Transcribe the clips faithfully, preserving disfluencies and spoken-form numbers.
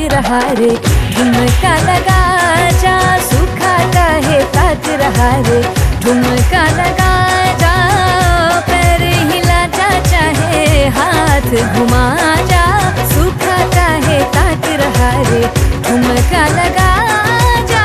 रहा रे, ठुमका लगा जा, सूखा काहे ताक रहा रे, ठुमका लगा जा, पैर हिला जा, चाहे हाथ घुमा जा, सूखा काहे ताक रहा रे, ठुमका लगा जा।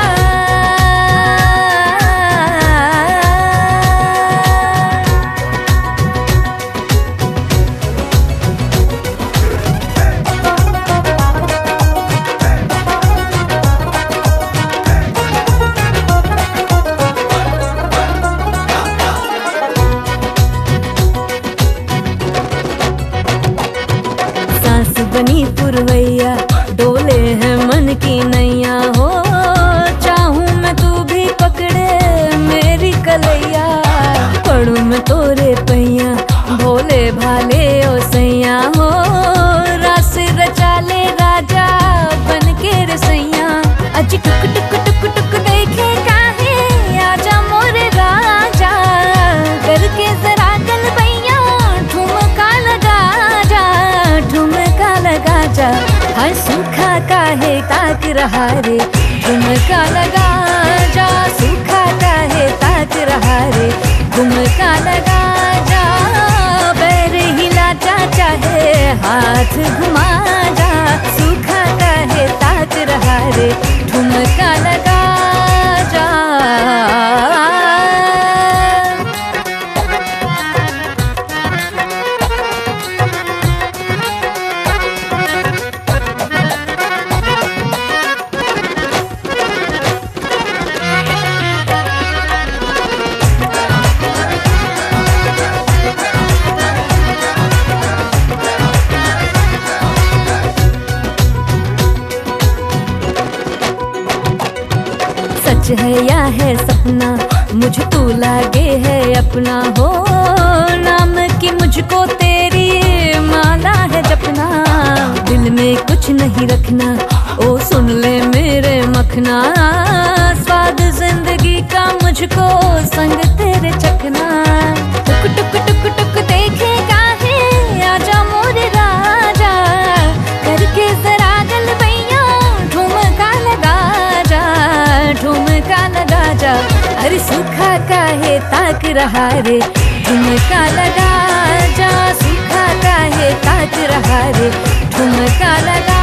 बनी पुरवैया डोले है मन की नैया हो, चाहूं मैं तू भी पकड़े मेरी कलैया, पढ़ूं मैं तोरे पैया भोले भाले ओ सैया हो, रास रचा ले राजा बन के रसैया, अज टुक टुक टुक टुक देखे काहे आजा मोरे राजा, करके जरा गल भैया ठुमका लगा जा, ठुमका लगा जा, हर सूखा काहे ताक रहा रे, ठुमका लगा जा, सूखा काहे ताक रहा रे, ठुमका लगा जा, पैर हिला जा, चाहे हाथ घुमा जा, सूखा काहे ताक रहा रे, ठुमका लगा जा। सच है या है सपना, मुझे तू लागे है अपना हो, नाम की मुझको तेरी माला है जपना, दिल में कुछ नहीं रखना, ओ सुन ले मेरे मखना, स्वाद जिंदगी का मुझको संग तेरे चखना, टुक टुक टुक टुक देखे काहे आजा मोरे राजा, करके जरा गल भैया ठुमका लगा जा, ठुमका लगा जा, अरे सूखा काहे ताक रहा रे, ठुमका लगा जा, सूखा काहे ताक रहा रे, ठुमका लगा